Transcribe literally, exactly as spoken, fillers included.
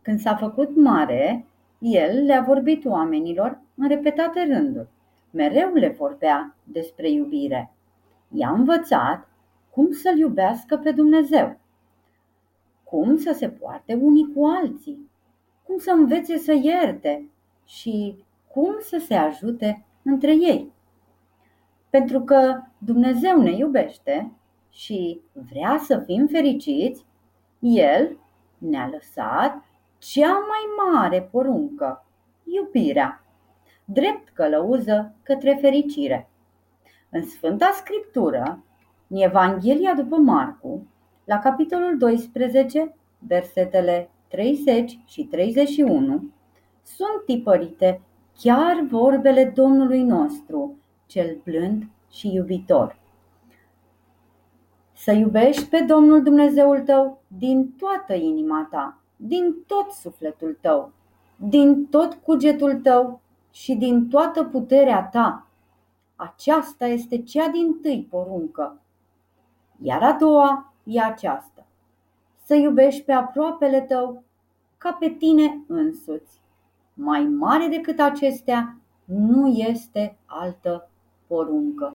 Când s-a făcut mare, el le-a vorbit oamenilor în repetate rânduri. Mereu le vorbea despre iubire. I-a învățat cum să-L iubească pe Dumnezeu, cum să se poarte unii cu alții, cum să învețe să ierte și cum să se ajute între ei. Pentru că Dumnezeu ne iubește și vrea să fim fericiți, El ne-a lăsat cea mai mare poruncă, iubirea, drept călăuză către fericire. În Sfânta Scriptură, în Evanghelia după Marcu, la capitolul doisprezece, versetele treizeci și treizeci și unu, sunt tipărite chiar vorbele Domnului nostru, cel blând și iubitor. Să iubești pe Domnul Dumnezeul tău din toată inima ta, din tot sufletul tău, din tot cugetul tău și din toată puterea ta. Aceasta este cea dintâi poruncă. Iar a doua e aceasta: să iubești pe aproapele tău ca pe tine însuți. Mai mare decât acestea nu este altă poruncă.